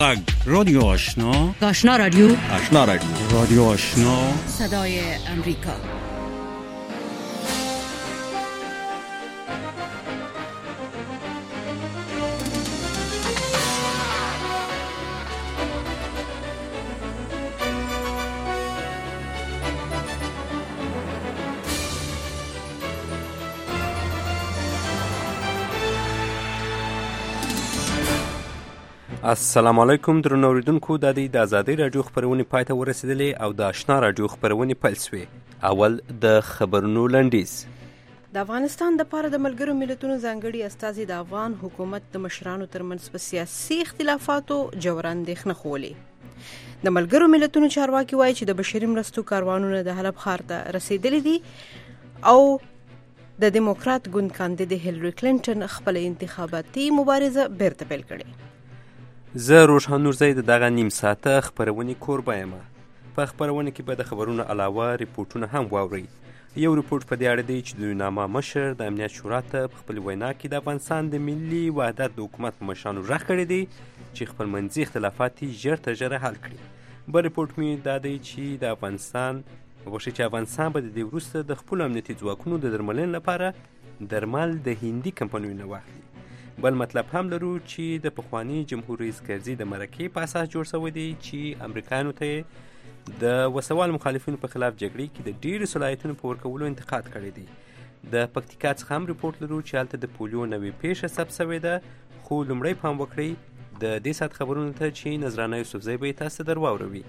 رادیو آشنا، آشنا رادیو، آشنا رادیو، رادیو آشنا، صدای امریکا. السلام علیکم درنو اوریدونکو، د آزادۍ راډیو خپرونې پای ته ورسېدلې او د آشنا راډیو خپرونې پیل شوې. اول د خبرونو لنډیز. د افغانستان دپاره د ملګرو ملتونو ځانګړي استازي د افغان حکومت د مشرانو ترمنځ په سیاسي اختلافاتو ژوره اندېښنه ښولې. د ملګرو ملتونو چارواکي وایي چې د بشري مرستو کاروانونه د حلب ښار ته رسېدلي دي او د دیموکرات ګوند کاندید هیلري کلینټن خپله انتخاباتي مبارزه بیرته پیل کړې. زه روشان نورزی د دغه نیم ساعته خپرونې کوربه یم. په خپرونه کې به د خبرونو علاوه ریپورټونه هم واورئ. یو ریپورټ په دې اړه دی چې د یوناما مشر د امنیت شورا ته په خپل وینا کې د افغانستان د ملي وحدت د حکومت په مشرانو غږ کړی دی چې خپل منځي اختلافات ژر تر ژره حل کړي. بل ریپورټ مې دا دی چې افغانستان به د دې وروسته د خپلو امنیتي ځواکونو د درملنې لپاره درمل د هندي کمپنیو نه واخلي. بل مطلب هم لرو چې د پخواني جمهور رئیس کرزي د مرکې په اساس جوړ شوی دی چې امریکایانو ته د وسوال مخالفینو په خلاف جګړې کې د ډېرو صلاحیتونو په ورکولو انتقاد کړی دی. د پکتیکا څخه هم ریپورټ لرو چې هلته د پولیو نوې پیښه ثبت شوې ده. خو لومړی پام وکړئ د دې ساعت خبرونو ته چې نذرانه یوسفزی به یې تاسو ته در واوروي.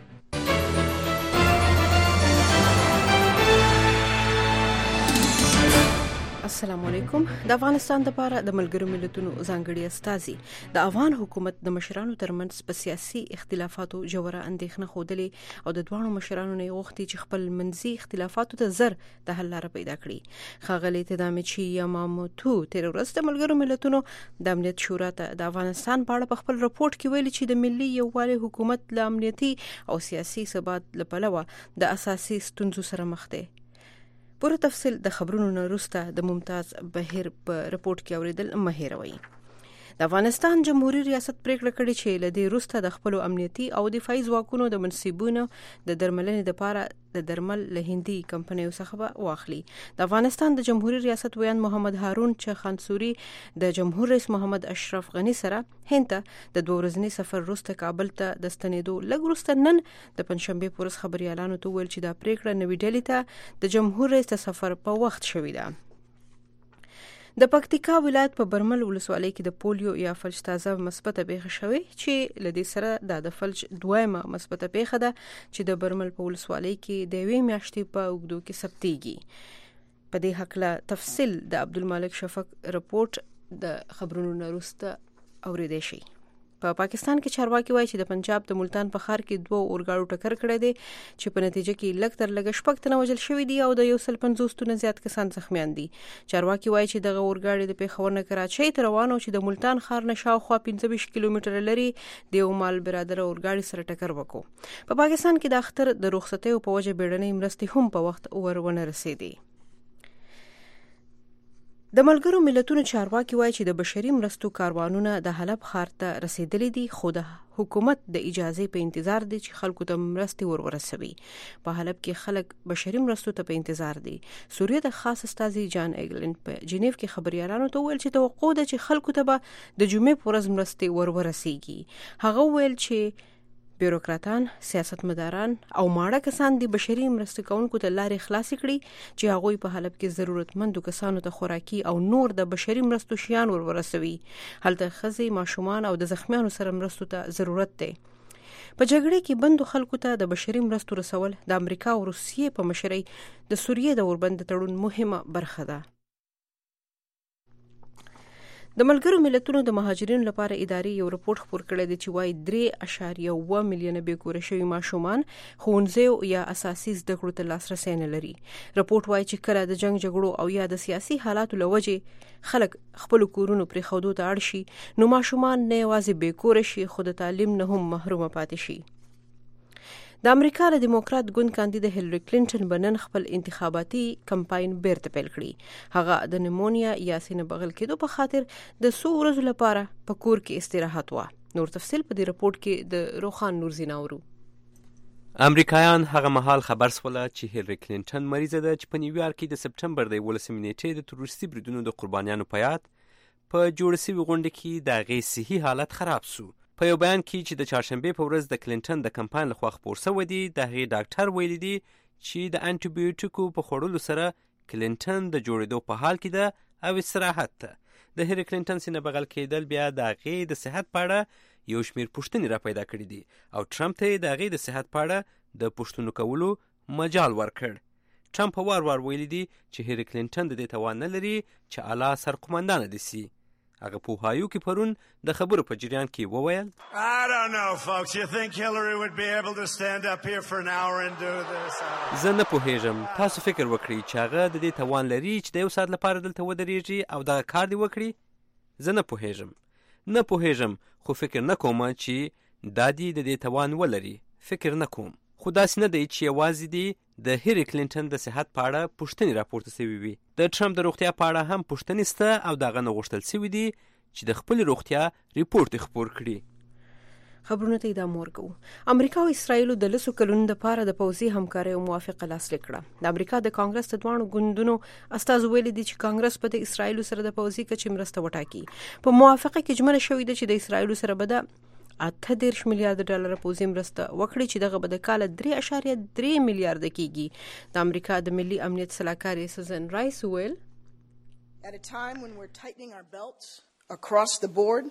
السلام علیکم. د افغانستان لپاره د ملګرو ملتونو ځانګړي استازي د افغان حکومت د مشرانو ترمنځ په سیاسي اختلافاتو ژوره اندېښنه ښودلې او د دواړو مشرانو نه غوښتي چې خپل منځي اختلافاتو ته زر د حل لاره پیدا کړي. ښاغلي تدامچي یاماموتو تېره ورځ د ملګرو ملتونو د امنیت شورا ته د افغانستان په اړه په خپل رپورټ کې ویلي چې د ملي یووالي حکومت له امنیتي او سیاسي ثبات له پلوه د اساسي ستونزو سره مخ دی. پوره تفصیل د خبرونو نه وروسته د ممتاز بهیر په رپورټ کې اوریدل مه هېروئ. د افغانستان جمهوریت ریاست پریکړه کړې چې له دې وروسته د خپلو امنیتي او دفاعي ځواکونو د منصبونو د درملنې لپاره د درمل له هندي کمپنیو څخه به واخلي. د افغانستان د جمهوریت ریاست ویاند محمد هارون چخانسوري د جمهور رئیس محمد اشرف غني سره هند ته د 2 ورځني سفر وروسته کابل ته د ستنېدو لږ وروسته نن د پنځشنبې په ورځ خبریالانو ته وویل چې دا پریکړه نوې ډلې ته د جمهور رئیس د سفر په وخت شوې ده. د پکتیکا ولایت په برمل ولسوالۍ کې د پولیو یا فلج تازه مثبته پیښه شوې چې له دې سره د فلج دویمه مثبته پیښه ده چې د برمل په ولسوالۍ کې د 1 میاشتې په اوږدو کې ثبتېږي. په دې هکله تفصیل د عبدالمالک شفق رپورټ د خبرونو نه وروسته اورېدی شي. په پاکستان کې چارواکي وایي چې د پنجاب د ملتان په ښار کې 2 اورګاړو ټکر کړی دی چې په نتیجه کې لږ تر لږه 6 تنه وژل شوي دي او د 150 تنه زیات کسان زخمیان دي. چارواکي وایي چې دغه اورګاړي د پېښور نه کراچۍ ته روان و چې د ملتان ښار نه شاوخوا 25 کیلومتره لري د یو مال برادر اورګاړي سره ټکر وکړو. په پاکستان کې د اختر د رخصتیو په وجه بیړنۍ مرستې هم په وخت ورونه رسېدي. د ملګرو ملتونو چارواکي وایي چې د بشري مرستو کاروانونه د حلب ښار ته رسېدلي دي خو د حکومت د اجازې په انتظار دي چې خلکو ته مرستې ورسوي. په حلب کې خلک بشري مرستو ته په انتظار دي. سوریه د خاص استازي جان ایګلن په جنیو کې خبریالانو ته وویل چې توقع ده چې خلکو ته به د جمعې په ورځ مرستې ورسیږي. هغه وویل چې بیروکراتان، سیاستمداران او ماړه کسان د بشري مرستې کوونکو ته لارې خلاصې کړي چې هغوی په حلب کې ضرورتمندو کسانو ته خوراکي او نور د بشري مرستو شیان ورسوي. هلته ښځې، ماشومان او د زخمیانو سره مرستو ته ضرورت دی. په جګړې کې بندو خلکو ته د بشري مرستو رسول د امریکا او روسیې په مشرۍ د سوریې د اوربند تړون مهمه برخه ده. د ملګرو ملتونو د مهاجرینو لپاره ادارې یو رپورټ خپور کړی دی چې وایي 3.1 میلیونه بېکوره شوي ماشومان ښوونځیو یا اساسي زده کړو ته لاسرسی نه لري. رپورټ وایي چې کله د جنګ جګړو او یا د سیاسي حالاتو له وجې خلک خپلو کورونو پرېښودو ته اړ شي نو ماشومان نه یوازې بېکوره شي خو د تعلیم نه هم محرومه پاتې شي. د امریکا د دیموکرات ګوند کاندید هیلري کلینټن به نن خپل انتخاباتي کمپاین بیرته پیل کړي. هغه د نیمونیا یا سینه بغل کېدو په خاطر د 100 ورځو لپاره په کور کې استراحت وه. نور تفصیل په دې رپورت کې د روخان نور زیناورو. امریکایان هغه مهال خبر سوله چې هیلری کلینټن مریضه ده چې په نیویارک کې د سپټمبر د 11 نیټې د تروریستي بریدونو د قربانیانو په یاد په جوړ شوي غونډه کې د هغې صحي حالت خراب سو. په یو بیان کې چې د چهارشنبې په ورځ د کلینټن د کمپاین لخوا خپور شوی دی، د هغې ډاکټر ویلي دي چې د انټي بیوټیکو په خوړلو سره کلینټن د جوړېدو په حال کې ده او استراحت ته. د هیلری کلینټن سینه بغل کېدل بیا د هغې د صحت په اړه یو شمیر پوښتنې را پیدا کړي دي او ټرمپ ته د هغې د صحت په اړه د پوښتنو کولو مجال ورکړ. ټرمپ وار ویلي دي چې هیلری کلینټن د دې توان نه لري چې اعلی سرقومندانه دي سي. هغه په اوهایو کې پرون د خبرو په جریان کې وویل زه نه پوهیږم، تاسو فکر وکړئ چې هغه د دې توان لري چې د 1 ساعت لپاره دلته ودرېږي او دغه کار دې وکړي. زه نه پوهیږم خو فکر نه کوم چې دا دې د دې توان ولري. فکر نه کوم. خو داسې نه دی چې یوازې دی د هیلری کلینټن د صحت په اړه پوښتنې راپورته شوي وي. د ټرمپ د روغتیا په اړه هم پوښتنې شته او د هغه نه غوښتل شوي دي چې د خپل روغتیا ریپورت خپور کړي. خبرونه ته ادامه ورکوو. امریکا او اسرائیل د 10 کلونو لپاره د پوځي همکارۍ موافقه لاسلیک کړه. د امریکا د کانګرس د دوانو ګوندونو استازو ویلي دي چې کانګرس په د اسرائیل سره د پوځي کچې مرسته وټاکي. په موافقه کې جمله شوې ده چې د اسرائیل سره به د 38 میلیارډ ډالر پوځي مرسته وکړي چې دغه به د کال 3.3 میلیارډ کېږي. د امریکا د ملي امنیت سلاکار سوزن رایس ویل At a time when we're tightening our belts across the board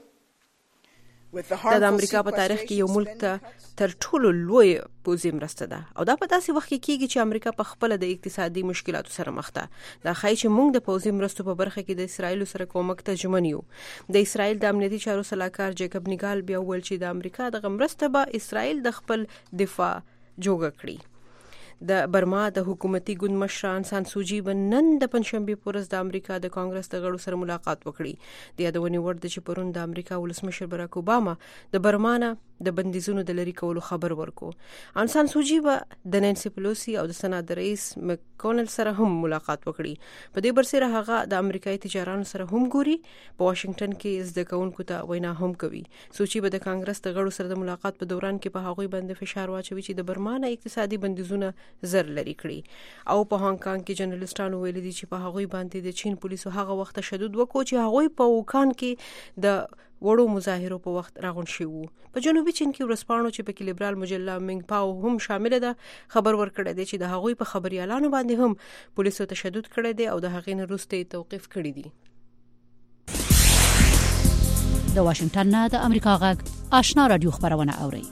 د امریکا په تاریخ کې یو ملک ته تر ټولو لوی پوځي مرسته ده او دا په داسې وخت کې کېږي چې امریکا په خپل د اقتصادي مشکلاتو سره مخ ده. دا ښایي چې موږ د پوځي مرستو په برخه کې د اسرائیل سره کومک ته ژمن یو. د اسرائیل د امنیتي چارو سلاکار جیکب نیګال بیا ویل چې د امریکا د مرسته به اسرائیل د خپل دفاع جوړ کړي. د برما د حکومتي ګوند مشران سان سوجي به نن د پنځشنبې په ورځ د امریکا د کانګرس د غړو سره ملاقات وکړي. د یادونې وړ ده چې پرون د امریکا ولسمشر براک اوباما د برما نه د بندیزونو د لرې کولو خبر ورکو. ان سان سوجي به د نانسي پلوسی او د سنات رئیس مکونل سره هم ملاقات وکړي. په دې برسره هغه د امریکایي تجارانو سره هم ګوري. په واشنگټن کې زده کوونکو ته وینا هم کوي. سوچي به د کانګرس د غړو سره د ملاقات په دوران کې په هغوی باندې فشار واچوي چې د برما نه اقتصادي بندیزونه زر لري کړی. او په هانګ کانګ کې جرنالستانو ویل دي چې په هغوی باندې د چین پولیسو هغه وخت تشدد وکړو چې هغوی په وکان کې د وړو مظاهرو په وخت راغون شوی وو. په جنوبي چین کې ورسپانو چې په لیبرال مجله منګ پاو هم شامل ده خبر ورکړی دی چې د هغوی په خبريالانو باندې هم پولیسو تشدد کړی دی او د هغې نه وروسته توقیف کړی دی. د واشنگټن نه د امریکا غږ آشنا رادیو خبرونه اوري.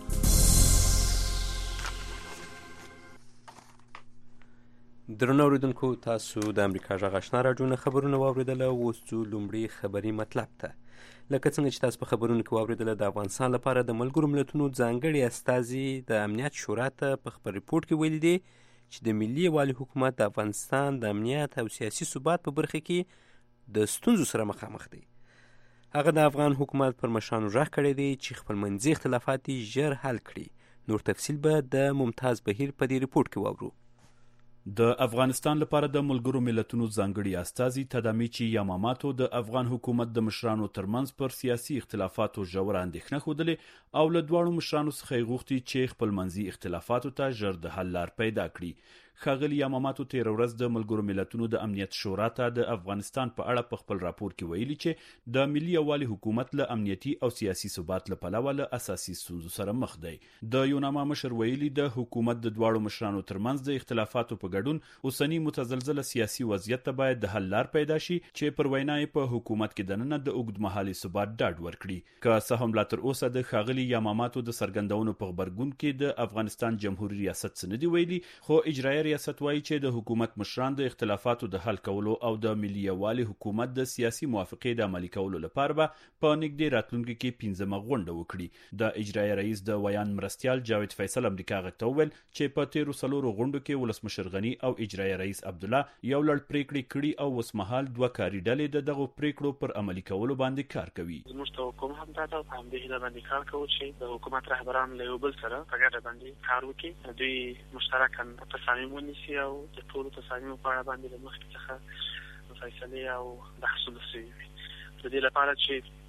درنو اوریدونکو، تاسو د امریکا غږ آشنا رادیو نه خبرونه واوریدل. اوس ځو لومړی خبري مطلب ته. لکه څنګه چې تاسو په خبرونو کې واوریدل، د افغانستان لپاره د ملګرو ملتونو ځانګړي استازي د امنیت شورا ته په خپل ریپورت کې ویلي دي چې د ملي یووالي حکومت د افغانستان د امنیت او سیاسي ثبات په برخه کې د ستونزو سره مخامخ دی. هغه د افغان حکومت پر مشرانو غږ کړی دی چې خپلمنځي اختلافات ژر حل کړي. نور تفصیل به د ممتاز بهیر په دې ریپورت کې واورو. د افغانستان لپاره د ملګرو ملتونو ځانګړي استازي تدامیچی یاماماتو د افغان حکومت د مشرانو ترمنځ پر سیاسي اختلافاتو ژور اندېښنه ښودلې او له دواړو مشرانو څخه یې غوښتي چې خپلمنځي اختلافاتو ته ژر د حل لار پیدا کړي. ښاغلي یاماماتو تېره ورځ د ملګرو ملتونو د امنیت شورا ته د افغانستان په اړه په خپل راپور کې ویلي چې د ملي یووالي حکومت له امنیتي او سیاسي ثبات له پلوه له اساسي ستونزو سره مخ دی. د یوناما مشر ویلي د حکومت د دواړو مشرانو ترمنځ د اختلافاتو په ګډون اوسنی متزلزله سیاسي وضعیت ته باید د حل لار پیدا شي چې پر وینا یې په حکومت کې دننه د اوږدمهالي ثبات ډاډ ورکړي. که څه هم لا تر اوسه د ښاغلي یاماماتو د څرګندونو په غبرګون کې د افغانستان جمهوریت ریاست څه نه دي ویلي، خو اجرایي ریاست وایي چې د حکومت مشران د اختلافاتو د حل کولو او د ملي یووالي حکومت د سیاسي موافقې د عملي کولو لپاره به په نږدې راتلونکي کې 15مه غونډه وکړي. د اجرایي رئیس د ویان مرستیال جاوید فیصل امریکا غږ ته وویل چې په تیرو 4 غونډو کې ولسمشر غني او اجرایي رئیس عبدالله یو لړ پریکړې کړي او اوسمهال 2 کاري ډلې د دغو پریکړو پر عملي کولو باندې کار کوي. زموږ توقع هم دا ده په همدې هیله باندې کار کوو چې د حکومت رهبران له یو بل سره په ګډه باندې کار وکړي، دوی مشترکاً تصامیم ونیسي او د ټولو تصامیمو په اړه باندې له مخکې څخه فیصلې او بحثونه شوي وي. د دې لپاره چې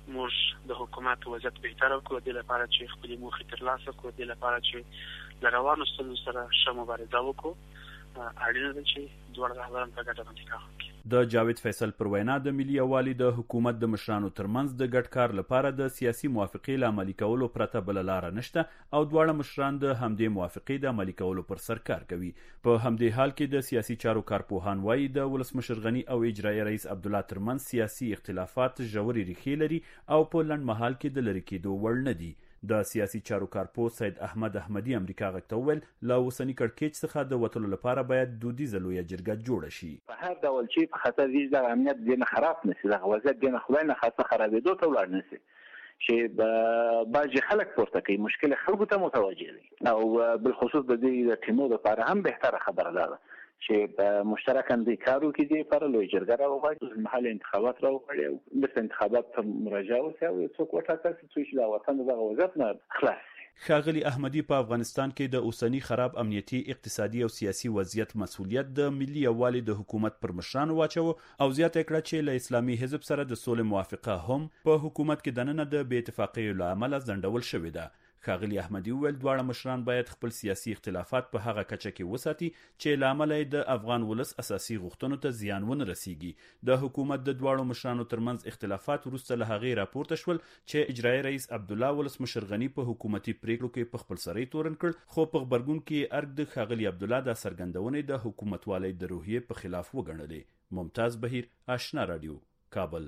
موږ د حکومت وضعیت بهتر کړو، د لپاره چې خپل موخې ترلاسه کړو، د لپاره چې د روانو ستونزو سره ښه مبارزه وکړو. اړینه ده چې دواړه رهبران په ګډه باندې کار وکړي. د جاوید فیصل پر وینا د ملي یووالي د حکومت د مشرانو ترمنځ د ګډ کار لپاره د سیاسي موافقې له عملي کولو پرته بل لاره نشته او دواړه مشران د همدې موافقې د عملي کولو پر سر کار کوي. په همدې حال کې د سیاسي چارو کارپوهان وایي د ولسمشر غني او اجرایي رئیس عبدالله ترمنځ سیاسي اختلافات ژورې ریښې لري او په لنډ مهال کې د لرې کېدو وړ نه دي. د سیاسي چارو کارپوه سید احمد احمدي امریکا غږ ته وویل له اوسني کړکېچ څخه د وتلو لپاره باید دودیزه لویه جرګه جوړه شي. په هر ډول چې په خطر ویش د امنیت دینه خراب نشي، د وضعیت دینه خدای نه خاصه خرابېدو ته ولاړ نشي چې بعضی خلک پورته کوي، مشکل خلکو ته متوجه دي او بالخصوص د دې ټیمو لپاره هم بهتره خبره ده چې مشترکاً د کارو کې دی پر لوی جرګه راوغواړي، محل انتخابات راوغواړي او د انتخابات ته مراجعه وکړي او څوک وټاکل چې د وطن د وضعیت نه خلاص. ښاغلي احمدي په افغانستان کې د اوسني خراب امنیتي، اقتصادي او سیاسي وضعیت مسؤلیت د ملي یووالي د حکومت پر مشرانو واچوه او زیاته کړه چې له اسلامي حزب سره د سولې موافقه هم په حکومت کې دننه د بې اتفاقۍ له امله ځنډول شوې ده. ښاغلي احمدي وویل دواړه مشران باید خپل سیاسي اختلافات په هغه کچه کې وساتي چې له امله د افغان ولس اساسي غوښتنو ته زیان ونه رسیږي. د حکومت د دواړو مشرانو ترمنځ اختلافات وروسته له هغې راپورته شول چې اجرایي رئیس عبدالله ولسمشر غني په حکومتي پریکړو کې په خپل سری تورن کړ، خو په غبرګون کې ارګ د ښاغلي عبدالله د څرګندونې د حکومتوالۍ د روحیې په خلاف وګڼلې. ممتاز بهیر، آشنا رادیو، کابل.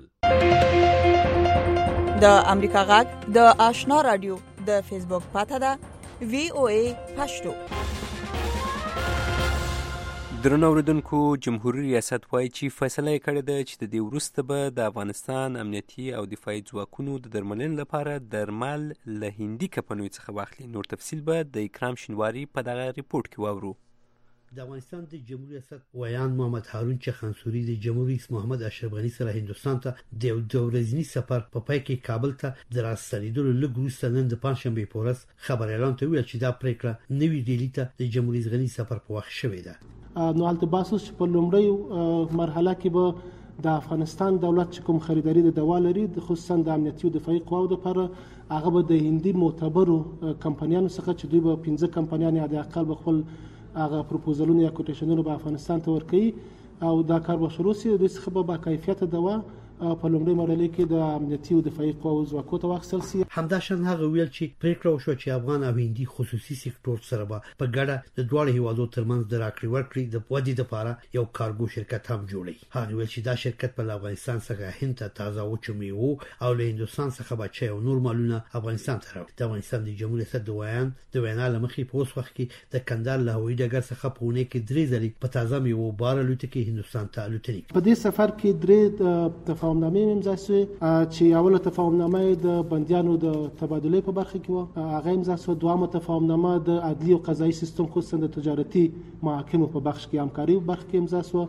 د امریکا غږ د آشنا رادیو د فیسبوک پاته ده VOA پښتو. درنو اوریدونکو، جمهوریت ریاست وایي چې فیصله یې کړې ده چې د دې وروسته به د افغانستان امنیتي او دفاعي ځواکونو د درملنې لپاره درمل له هندي کمپنیو څخه واخلي. نور تفصیل به د اکرام شینواري په دغه ریپورت کې واورو. د افغانستان د جمهوریت ریاست ویان محمد هارون چخانسوري د جمهوریت رئیس محمد اشرف غني سره هندستان ته د یو ورځني سفر په پای کې کابل ته د راستنېدلو لږ وروسته نن د پنځشنبې په ورځ خبر اعلان ته ویل چې دا پریکړه نوې ډیلي ته د جمهوریت رئیس غني سفر په وخت شوې ده. نو البته باسوس په لومړی مرحله کې به د افغانستان دولت چې کوم خریداري د دوا لري، خصوصا د امنیتي او دفاعي قواو لپاره، هغه به د هندي معتبرو کمپنیانو څخه چې دوی به 15 کمپنیان یا د اقل به خپل هغه پروپوزلونه یا کوټیشنونه به افغانستان ته ورکړي او دا کار به شروع شي. دوی څخه به با کیفیت دوا په لومړي مرحله کې د امنیتي او دفاعي قواو ځواکونو ته واخیستل شي. همداشان هغه ویل چې پریکړه وشوه چې افغان او هندي خصوصي سکتور سره به په ګډه د دواړو هیوادو ترمنځ د راکړې ورکړې د ودې لپاره یو کارګو شرکت هم جوړي. هغه ویل چې دا شرکت په افغانستان څخه هند ته تازه وچو میوه او له هندستان څخه بچي او نور مالونه افغانستان ته راوړي. د افغانستان د جمهوریت ریاست د وینا لمخې په اوس وخت کې د کندهار له هوایي ډګر څخه په ونه کې 3 ځلې په تازه میوه بار الوتکې هندستان ته الوتلې. په دې سفر کې 3 تفاهمنامې امضا شوې چې اوله تفاهمنامه د بندیانو د تبادله په برخه کې و، هغه امضا شو. دویمه تفاهمنامه د عدلي او قضایي سیستم خصوصا د تجارتي محاکمو په بخش کې همکاري په برخه کې امضا شو.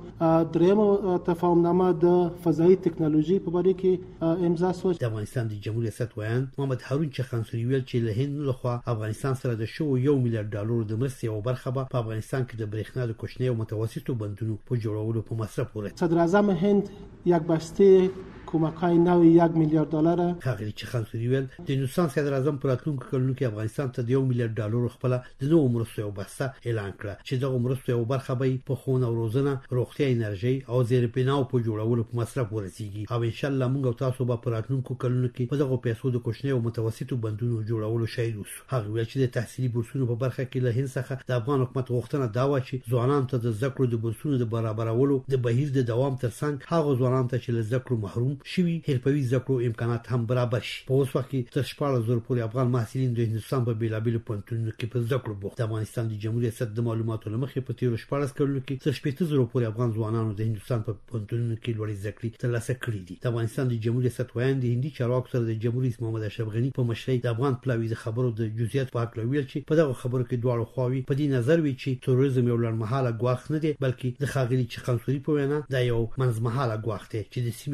دریمه تفاهمنامه د فضایي ټکنالوژي په اړه کې امضا شو. د افغانستان د جمهوریت ریاست ویان محمد هارون چخانسوري ویل چې له هند لخوا افغانستان سره د شو $1 میلیارډ د مرستې او برخه په افغانستان کې د برېښنا د کوچنۍ او متوسطو بندونو په جوړولو په مصرف ورته. صدر اعظم هند یک بسته کمک‌های نوی $1 میلیارد. ښاغلي چخانسوري ویل د هندستان صدر اعظم په راتلونکو کلونو کې افغانستان ته د $1 میلیارډ خپل د نوو مرستو یو بسته اعلان کړه چې دغه مرستو یو برخه به په خونه او روزنه، روغتیا، انرژي او زیربناو په جوړولو په مصرف ورسیږي او ان شاء الله موږ او تاسو به په راتلونکو کلونو کې په دغه پیسو د کوچنۍ او متوسطو بندونو جوړولو شاهد اوسو. هغه ویل چې د تحصیلي بورسونو په برخه کې له هند څخه د افغان حکومت غوښتنه دا و چې ځوانانو ته د زده کړو د بورسونو د برابرولو د بهیر د دوام ترڅنګ هغه ځوانانو ته چې له زده کړو محروم شوي حرفوي زده کړو امکانات هم برابر شي. په اوس وخت کې تر 14,000 پورې افغان محصلین د هندستان په بیلابیلو پوهنتونونو کې په زده کړو بوخت. د افغانستان د جمهوریت ریاست د معلوماتو لمخې په تیرو 14 کلونو کې تر 80,000 پورې افغان ځوانانو د هندستان په پوهنتونونو کې لوړې زده کړې ترلاسه کړې دي. د افغانستان د جمهوریت ریاست ویان د هندي چارواکو سره د جمهوریت رئیس محمد اشرف غني په مشرۍ د افغان پلاوي د خبرو د جزئیات په اړه ویل چې په دغه خبرو کې دواړو خواوې په دې نظر وی چې تروریزم یو لړمحاله ګواښ نه دی، بلکې د ښاغلي چخانسوري په وینا دا یو منځمهاله ګواښ دی چې د سیمې او نړۍ په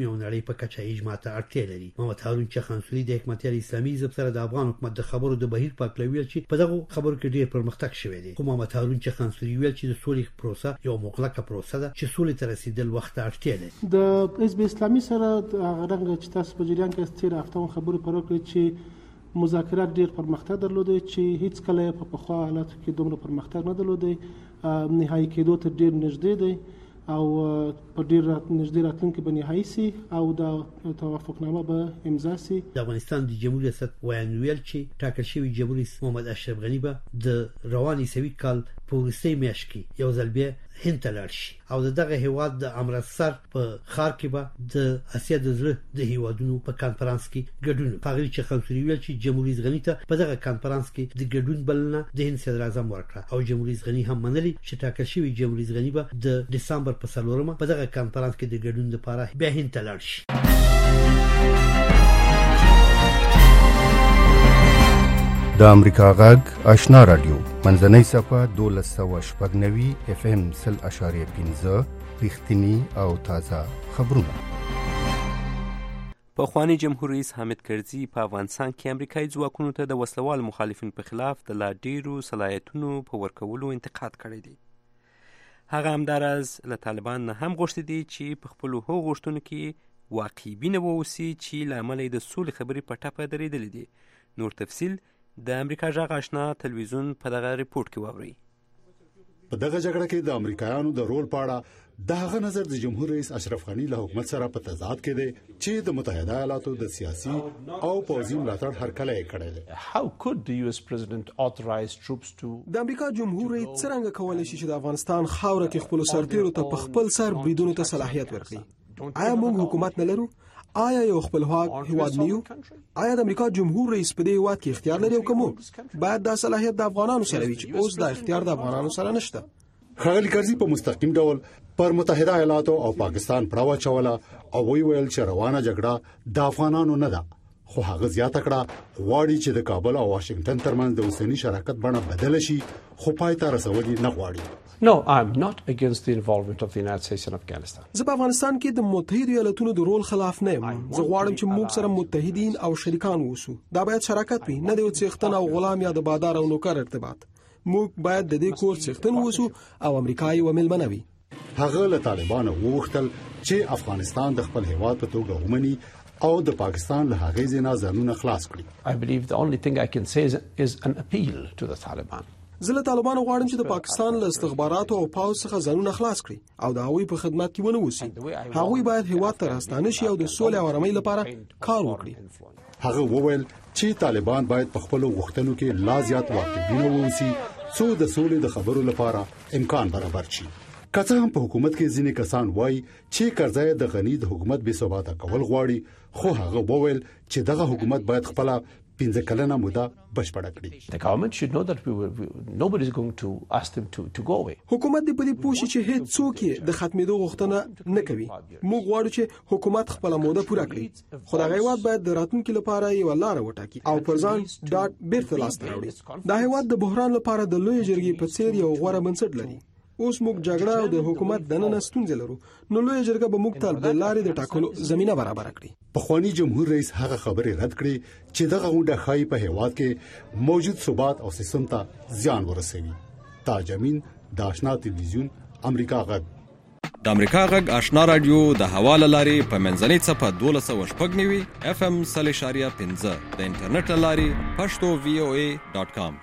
په کچه اجماع ته اړتیا لري. محمد هارون چخانسوري د حکمتیار اسلامي حزب سره د افغان حکومت د خبرو د بهیر په اړه ویل چې په دغه خبرو کې ډېر پرمختګ شوی دی. محمد هارون چخانسوري ویل چې د سولې پروسه یو مغلقه پروسه ده چې سولې ته رسیدل وخت اړتیا لري. د حزب اسلامي سره هغه چې تاسو په جریان کې تیر هفته خبرو پر وکړه چې مذاکرات ډیر پرمختګ درلودي چې هیڅ کله په پخوا حالاتو کې دومره پرمختګ نه درلودي. نهایی کېدو ته ډیر نږدې دی او په ډیر نږدې راتلونکي به نهایی سي او د توافقنامه به امضا سي. د افغانستان د جمهوریت ریاست ویان ویل چې ټاکل شوی جمهوریت رئیس محمد اشرف غنی به د رواني سوي کال په وروستۍ میاشت کې یو ځل بیا هند ته لاړ شي او دغه هیواد د امرتسر په ښار کې به د اسیا د زړه د هیوادونو په کانفرنس کې ګډون کوي. چې خلصوري ویل چې جمهوریت رئیس غنی ته په دغه کانفرنس کې د ګډون بلنه د هند صدر اعظم ورکړه او جمهوریت رئیس غنی هم منلي چې ټاکل شوی جمهوریت رئیس غنی به د دسمبر په 4 په دغه کانفرنس کې د ګډون لپاره بیا هند ته لاړ شي. د امریکا غږ آشنا رادیو منځنۍ صفه 1290 FM 0.15 رښتینی او تازه خبرونه. پخوانی جمهور رئیس حامد کرزي په افغانستان کې امریکایي ځواکونو ته د وسلوال مخالفینو په خلاف د لا ډیرو صلاحیتونو په ورکولو انتقاد کړی دی. هغه همداراز له طالبان نه هم غوښتي دي چې په خپلو هغو غوښتنو کې واقعي بینه واوسي چې له امله یې د سولې خبرې په ټپه درېدلې دي. نور تفصیل د امریکا غږ آشنا تلویزیون په دغه ریپورت کې واورئ. په دغه جګړه کې د امریکایانو د رول په اړه د هغه نظر د جمهور رئیس اشرف غنی له حکومت سره په تضاد کې دی چې د متحده ایالاتو د سیاسي او پوځي ملاتړ هرکلی یې کړی دی. How could the US president authorize troops to د امریکا جمهور رئیس څنګه کولای شي چې د افغانستان خاوره کې خپل سرتیرو ته په خپل سر بریدونو ته صلاحیت ورکړي؟ آیا موږ حکومت نه لرو؟ آیا یو خپلواک هیواد نیو؟ آیا د امریکا جمهور رئیس په دې هیواد کې اختیار لري او کوم باید دا صلاحیت د افغانانو سره وي چې اوس دا اختیار د افغانانو سره نشته؟ ښاغلي کرزي په مستقیم ډول پر متحده ایالاتو او پاکستان پړاو چوله او ویل چې روانه جګړه د افغانانو نه ده، خو هغه زیاته کړه غواړي چې د کابل او واشنگټن ترمنځ د اوسنی شراکت بڼه بدل شي، خو پای ته رسول نه غواړي. No, I'm not against the involvement of the United States in Afghanistan. زه په افغانستان کې د متحده ایالاتونو د رول خلاف نه یم. زه غواړم چې موږ سره متحدین او شریکان اوسو. دا باید شراکت وي، نه د څښتن او غلام یا د بادار او نوکر ارتباط. موږ باید د دې کور څښتن اوسو او امریکایي و ملمنه وي. هغه له طالبانو وغوښتل چې افغانستان د خپل هیواد په توګه ومني او د پاکستان له هغې ځایه ځانونه خلاص کړي. I believe the only thing I can say is an appeal to the Taliban. زه له طالبانو غواړم چې د پاکستان له استخباراتو او پاوځ څخه ځانونه خلاص کړي او د هغوی په خدمت کې ونه اوسي. هغوی باید هیواد ته راستانه شي او د سولې او آرامۍ لپاره کار وکړي. هغه وویل چې طالبان باید په خپل غوښتنو کې لا زیات واقعبینه واوسي څو د سولې د خبرو لپاره امکان برابر شي. که څه هم په حکومت کې ځینې کسان وایي چې کرزی د غنی د حکومت بې ثباته کول غواړي، خو هغه وویل چې دغه حکومت باید خپل 15 کلنه موده بشپړه کړي. The government should know that nobody is going to ask them to go away. حکومت دې په دې پوه شي چې هیڅ څوک یې د ختمېدو غوښتنه نه کوي. موږ غواړو چې حکومت خپل موده پوره کړي، خو دا هیواد باید د راتلونکي لپاره یو لار وټاکي او پر ځان ډاټ بیرته لاس ته راوړي. دا هیواد د بحران لپاره د لوی جرګې په څیر یو غوره بنسټ لري. اوس موږ جګړه او د حکومت دننه ستونزې لرو، نو لوی جرګه به موږ ته د لارې د ټاکلو زمينه برابر کړي. پخوانی جمهور رئیس هغه خبرې رد کړې چې دغه غونډه خای په هیواد کې موجود ثبات او سیستم ته زیان ورسوي. تاج امین، د آشنا تلویزیون، امریکا غږ. د امریکا غږ آشنا رادیو د حواله لاري په منځنۍ صفه 1290 FM 0.15 د انټرنیټ لاري pashto.voa.com.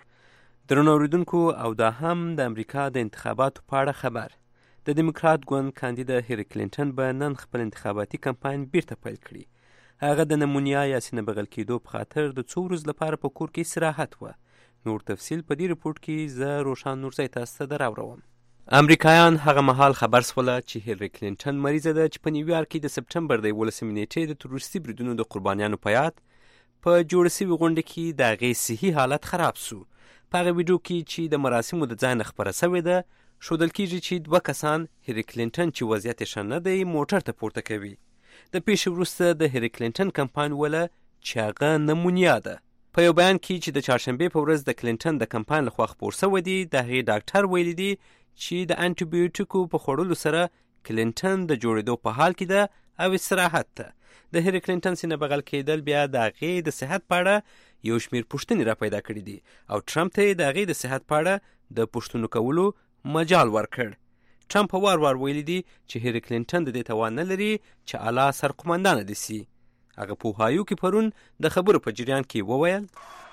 درنو اوریدونکو، او دا هم د امریکا د انتخاباتو په اړه خبر. د دیموکرات ګوند کاندیده هیلری کلینټن به نن خپل انتخاباتي کمپاین بیرته پیل کړي. هغه د نمونیا یا سینه بغل کېدو په خاطر د څو ورځو لپاره په کور کې استراحت و. نور تفصیل په دې رپورت کې زه روشان نورزی تاسو ته دراوړم. امریکایان هغه مهال خبر سوله چې هیلری کلینټن مریضه ده چې په نیویارک کې د سپټمبر د 18 نیټې د تروریستي بریدونو د قربانیانو په یاد په جوړ شوي غونډه کې د هغې صحي حالت خراب سو. په هغه ویډیو کې چې د مراسمو د ځای نه خپره شوې ده ښودل کېږي چې 2 کسان هیلری کلینټن چې وضعیت یې ښه نه دی موټر ته پورته کوي. د پیښې وروسته د هیلری کلینټن کمپاین وله چې هغه نمونیا ده. په یو بیان کې چې د چهارشنبې په ورځ د کلینټن د کمپاین لخوا خپور شوی دی، د هغې ډاکټر ویلي دی چې د انټي بیوټیکو په خوړلو سره کلینټن د جوړېدو په حال کې ده او استراحت ته. د هیلری کلینټن سینه بغل کېدل بیا د هغې د صحت په اړه یو شمېر پوښتنې را پیدا کړي دي او ټرمپ ته یې د هغې د صحت په اړه د پوښتنو کولو مجال ورکړ. ټرمپ وار وار ویلي دي چې هیلری کلینټن د دې توان نه لري چې اعلی سرقمندانه دي سي. هغه په اوهایو کې پرون د خبرو په جریان کې وویل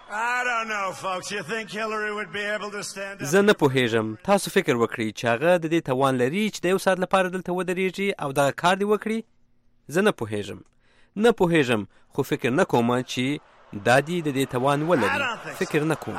زه نه پوهیږم، تاسو فکر وکړئ چې هغه د دې توان لري چې د 1 ساعت لپاره دلته ودرېږي او دغه کار دی وکړي؟ زه نه پوهیږم خو فکر نه کوم چې دا دی د دې توان ولري. فکر نه کوم.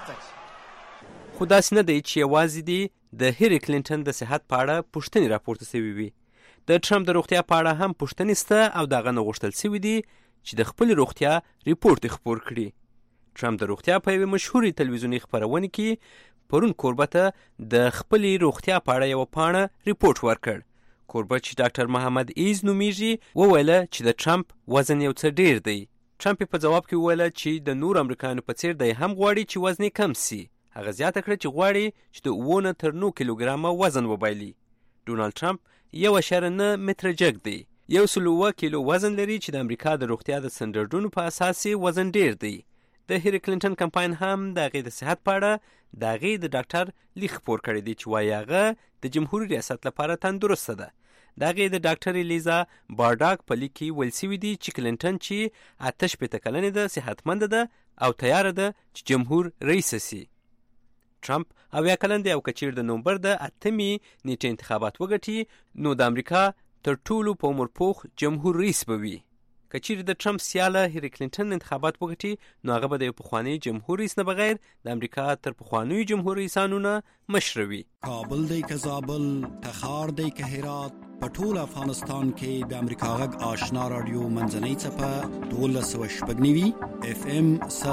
خو داسې نه دی چې یوازې دی د هیلری کلینټن د صحت په اړه پوښتنې راپورته شوي وي. د ټرمپ د روغتیا په اړه هم پوښتنې شته او د هغه نه غوښتل شوي دي چې د خپلې روغتیا ریپورټ خپور کړي. ټرمپ د روغتیا په یوې مشهورې تلویزیوني خپرونې کې پرون کوربه ته د خپلې روغتیا په اړه یوه پاڼه ریپورټ ورکړ. کوربه چې ډاکټر محمد ایز نومیږي وویله چې د ټرمپ وزن یو څه ډیر دی. ټرمپ په جواب کې وویله چې د نور امریکایانو په څیر دی هم غواړي چې وزن یې کم سي. هغه زیاته کړه چې غواړي چې د 7 تر 9 کیلوګرامه وزن وبایلي. ډونالد ټرمپ 1.9 متره جګ دی. 107 کیلو وزن لري چې د امریکا د روغتیا د سټنډرډونو په اساس وزن ډیر دی. د هیلری کلینټن کمپاین هم د هغې د صحت په اړه د هغې د ډاکټر لیک خپور کړی دی چې وایي هغه د جمهوري ریاست لپاره تندرسته ده. د هغې د ډاکټر الیزا بارډاک په لیک کې ویل شوي دي چې کلینټن چې 88 کلنې ده صحتمنده ده او تیاره ده چې جمهور رئیس شي. ټرمپ 80 کلن دی او که چیرې د نومبر د 8 نیټې انتخابات وګټي نو د امریکا تر ټولو په عمر پوخ جمهور رئیس به وي. که چیرې د ټرمپ سیاله هیلری کلینټن انتخابات وګټي نو هغه به د یو پخواني جمهور رئیس نه بغیر د امریکا تر پخوانیو جمهور رئیسانو نه مشره وي. کابل دی که زابل، تخار دی که هرات، په ټول افغانستان کې د امریکا غږ آشنا رادیو منځنۍ څپه 12.9 FM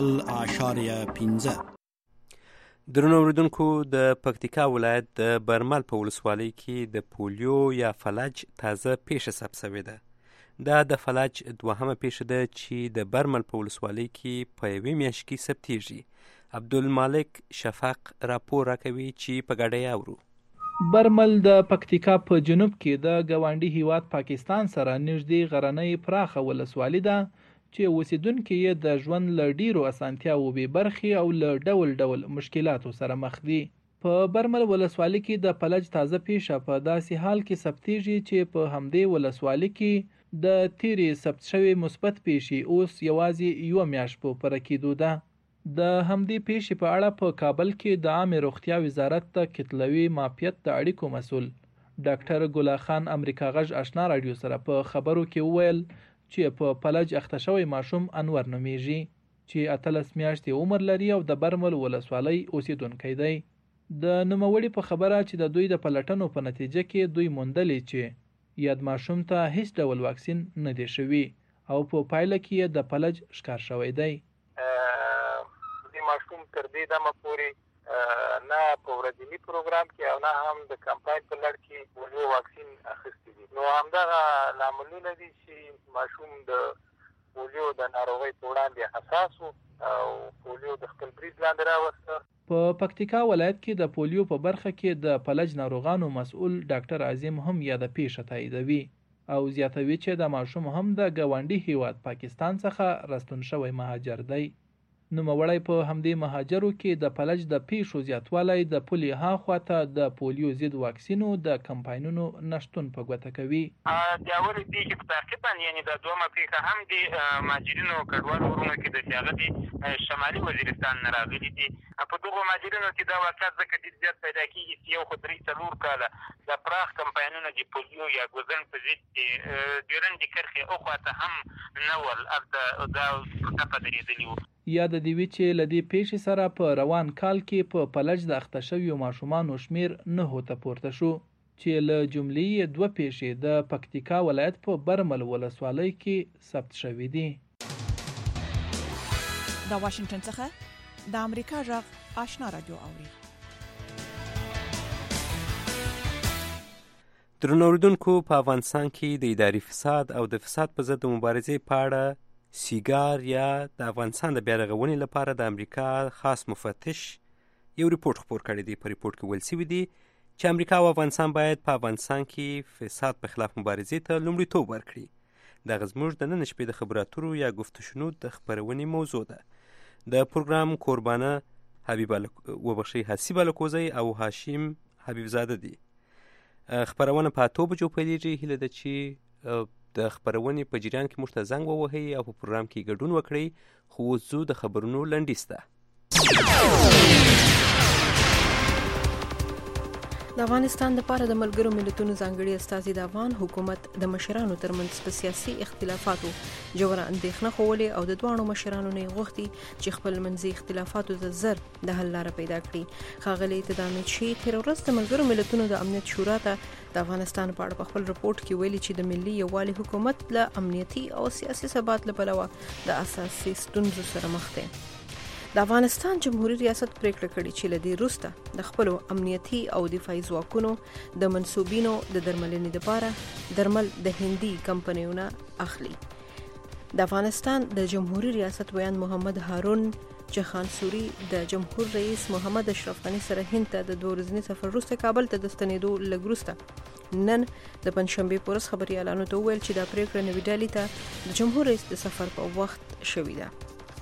100.15. درنو اوریدونکو، د پکتیکا ولایت د برمل په ولسوالۍ کې د پولیو یا فلج تازه پیښه ثبت شوې ده. دا د فلج 2مه پیښه ده چې د برمل په ولسوالۍ کې په یوې میاشت کې ثبتېږي. عبدالمالک شفق راپور راکوي چې په ګډه اورو. برمل د پکتیکا په جنوب کې د ګاونډي هیواد پاکستان سره نږدې غرنۍ پراخه ولسوالۍ ده چې اوسیدونکي یې د ژوند له ډیرو اسانتیاوو بې برخې او له ډول ډول مشکلاتو سره مخ دي. په برمل ولسوالۍ کې د فلج تازه پیښه په داسې حال کې ثبتېږي چې په همدې ولسوالۍ کې د تیرې ثبت شوې مثبت پیښې اوس یوازې یوه میاشت په پوره کېدو ده. د همدې پیښې په اړه په کابل کې د عامې روغتیا وزارت د کتلوي معافیت د اړیکو مسؤل ډاکټر ګلا خان امریکا غږ آشنا رادیو سره په خبرو کې وویل چې په فلج اخته شوی ماشوم انور نومیږي چې 18 میاشتې عمر لري او د برمل ولسوالۍ اوسیدونکی دی. د نوموړي په خبره چې د دوی د پلټنو په نتیجه کې دوی موندلې چې یاد ماشوم ته هیڅ ډول واکسین نه دی شوی او په پایله کې د فلج ښکار شوی دی. د ماشوم تر دې دمه پورې نه په ورځني پروګرام کې او نه هم د کمپاین په لړ کې پولیو واکسین اخیستی دي. نو همدغه لاملونه دي چې ماشوم د پولیو د ناروغۍ په وړاندې حساس او پولیو د خپل برید لاندې راوسته. په پکتیکا ولایت کې د پولیو په برخه کې د فلج ناروغانو مسؤل ډاکټر عظیم هم یاده پیښه تاییدوي او زیاتوي چې د ماشوم هم د ګاونډي هیواد پاکستان څخه راستون شوی مهاجر دی. نوموړی په همدې مهاجرو کې د فلج د پیښو زیاتوالی د پولې هاخوا ته د پولیو ضد واکسینو د کمپاینونو نشتون په ګوته کوي. د اولې پیښې په تعقیب باندې یعنې د دومه پیښه هم د مهاجرینو کډوالو ورونو کې د چې هغه د شمالي وزیرستان نه راغلي دي. په دغو مهاجرینو کې دا واقعیت ځکه ډېر زیات پیدا کېږي چې یو خو 3-4 کاله د پراخ کمپاینونه د پولیو یا ګوزن په ضد د ډیورنډ کرښې اخوا ته هم نه ول دا ټپه درېدلي وو. یاد دی وی چې لدی پیښې سره په روان کال کې په فلج د اخته شویو ماشومانو شمیر 9 ته پورته شو چې له جملې 2 پیښې د پکتیکا ولایت په برمل ولسوالۍ کې ثبت شوې دي. د واشنگټن څخه د امریکا غږ آشنا رادیو اوري. درنو اوریدونکو، په افغانستان کې د اداري فساد او د فساد په ضد مبارزې په اړه سیګار یا د افغانستان د بیا رغونې لپاره د امریکا خاص مفتش یو ریپورت خپور کړی دی. په ریپورت کې ویل شوي دي چې امریکا او افغانستان باید په افغانستان کې فساد په خلاف مبارزې ته لومړیتوب ورکړي. دغه زموږ د نن شپې د خبرو اترو یا گفتشنو د خپرونې موضوع ده. د پروګرام کوربانه حسیب الکوزی او هاشم حبیبزاده دي. خپرونه په 8 بجو پیلېږي. هیله ده چې د خپرونې په جریان کې موږ ته زنګ ووهئ او په پروګرام کې ګډون وکړئ. خو اوس ځو د خبرونو لنډیز ته. د افغانستان لپاره د ملګرو ملتونو ځانګړي استازي د افغان حکومت د مشرانو ترمنځ په سیاسي اختلافاتو ژوره اندېښنه ښوولې او د دواړو مشرانو نه غوښتي چې خپل منځي اختلافاتو ته زر د حل لاره پیدا کړي. ښاغلي تدامت شي تېره ورځ د ملګرو ملتونو د امنیت شورا ته د افغانستان په اړه په خپل رپورټ کې ویلي چې د ملي یووالي حکومت له امنیتي او سیاسي ثبات له پلوه د اساسي ستونزو سره مخ دی. د افغانستان جمهوریت ریاست پریکړه کړې چې له دې وروسته د خپلو امنیتي او دفاعي ځواکونو د منصوبینو د درملنې لپاره درمل د هندي کمپنیونو اخلي. د افغانستان د جمهوریت ریاست ویان محمد هارون جهانسوري د جمهور رئیس محمد اشرف غني سره هند ته د 2 ورځني سفر وروسته کابل ته د ستنېدو لږ وروسته نن د پنځشنبې په ورځ خبریالانو ته وویل چې دا پریکړه نوې ډالۍ ته د جمهور رئیس د سفر په وخت شوې ده.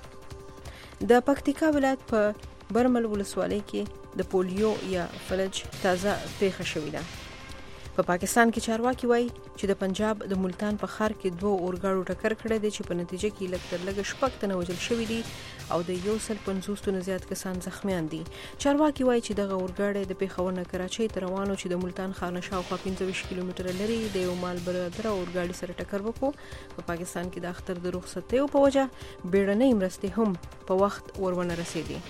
د پکتیکا ولایت په برمل ولسوالۍ کې د پولیو یا فلج تازه پیښه شوې ده. په پاکستان کې چارواکي وایي چې د پنجاب د ملتان په ښار کې 2 اورګاړو ټکر کړی دی چې په نتیجه کې لږ تر لږه 6 تنه وژل شوي دي او د 150 تنو زیات کسان زخمیان دي. چارواکي وایي چې دغه اورګاړی د پیښور نه کراچۍ ته روانو چې د ملتان ښار نه شاوخوا 25 کیلومتره لري د یو مال بردره اورګاړي سره ټکر وکړو. په پاکستان کې د اختر د رخصتیو په وجه بیړنۍ مرستې هم په وخت ورونه رسېدي.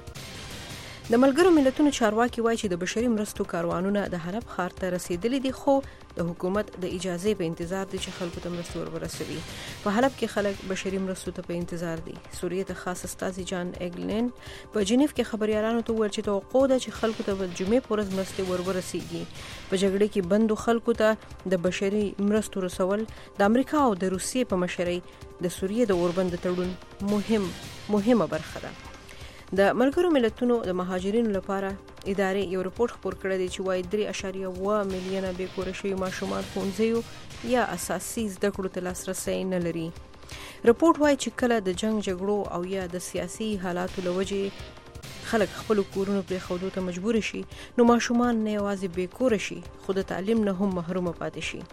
د ملګرو ملتونو چارواکي وایي چې د بشري مرستو کاروانونه د حلب ښار ته رسیدلي دي خو د حکومت د اجازه په انتظار دي چې خلکو ته مرستې ورسوي. په حلب کې خلک بشري مرستو ته په انتظار دي. سوریې ته خاص استازي جان ایګلین په جنیف کې خبريالانو ته وویل چې توقع ده چې خلکو ته د جمعې په ورځ مرستې ورسیږي. په جګړه کې بندو خلکو ته د بشري مرستو رسول د امریکا او د روسیې په مشرۍ د سوریې د اوربند تړون مهمه برخه ده. د ملګرو ملتونو د مهاجرینو لپاره ادارې یو رپورټ خپور کړی دی چې وايي 3.1 میلیونه بې کوره شوي ماشومان ښوونځیو یا اساسي زده کړو ته لاسرسی نه لري. رپورټ وايي چې کله د جنگ جګړو او یا د سیاسي حالاتو له وجې خلک خپل کورونو پرېښودو ته مجبور شي نو ماشومان نه یوازې بې کوره شي خو د تعلیم نه هم محروم پاتې شي.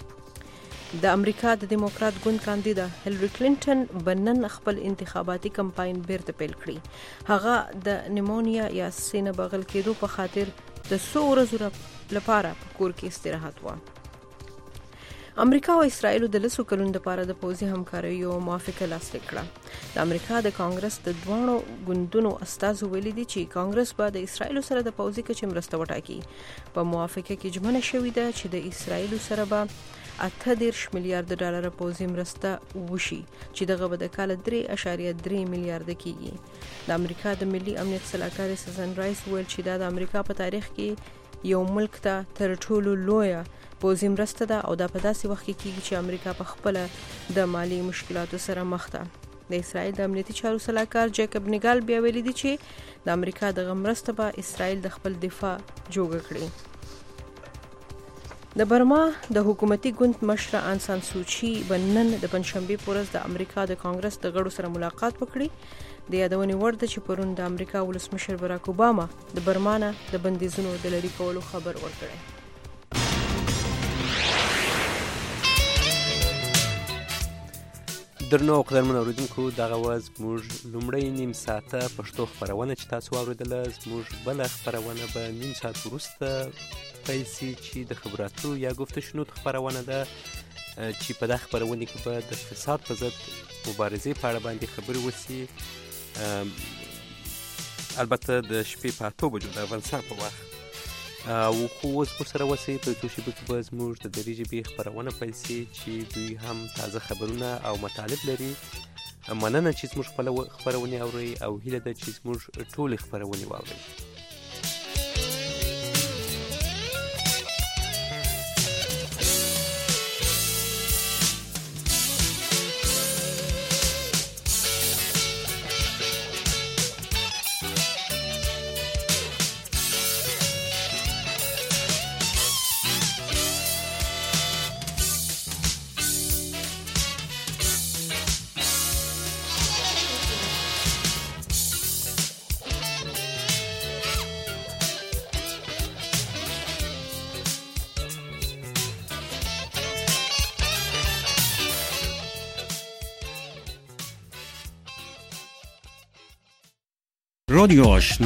د امریکا د دیموکرات ګوند کاندیدا هیلری کلینټن بنن خپل انتخاباتي کمپاین بیرته پیل کړی. هغه د نیمونیا یا سینه بغل کېدو په خاطر د 100 ورځې لپاره په کور کې استراحت و. امریکا او اسرائیل د 10 کلونو لپاره د پوځي همکاریو موافقه لاسلیک کړه. د امریکا د کانګرس د دوه ګوندونو استازو ویلي دي چې کانګرس به د اسرائیل سره د پوځي کچې مرسته وټاکي. په موافقه کې ژمنه شوې ده چې د اسرائیل سره به 18 میلیارډ ډالر پوځي مرسته وشي چې دغه به د کال 3.3 میلیارډ کېږي. د امریکا د ملي امنیت سلاکار سزن رایس ویل چې دا د امریکا په تاریخ کې یو ملک ته تر ټولو لویه پوځي مرسته ده او دا په داسې وخت کې کېږي چې امریکا په خپله د مالی مشکلاتو سره مخ ده. د اسرائیل د امنیتي چارو سلاکار جیکب نیګال بیا ویلي دي چې د امریکا دغه مرسته به اسرائیل د خپل دفاع جوګه کړي. د برما د حکومتي ګوند مشره آن سان سوچي بنن د پنځشنبه په ورځ د امریکا د کانګرس د غړو سره ملاقات وکړي. د یادونې وړ ده چې پرون د امریکا ولسمشر باراک اوباما د برما نه د بندیزونو د لرې کولو خبر ورکړی. درنو او قدرمنو اوریدونکو دغه وز موږ لومړی نیم ساعته پښتو خپرونه چې تاسو واورېدله زموږ بله خپرونه به نیم ساعت وروسته پیل سي چې د خبرو اترو یا گفتشنو خپرونه ده چې په دغه خپرونې کې به د فساد په ضد مبارزې په اړه باندې خبرې وسي. البته د شپې په 8 بجو د افغانستان په وخت او خو اوس پر سره وسي په څو شیبو کې به زموږ د درې ژبې خپرونه پیل سي چې دوی هم تازه خبرونه او مطالب لري. مننه چې زموږ خپله خپرونې اورئ او هیله ده چې زموږ ټولې خپرونې واورئ. رادیو آشنا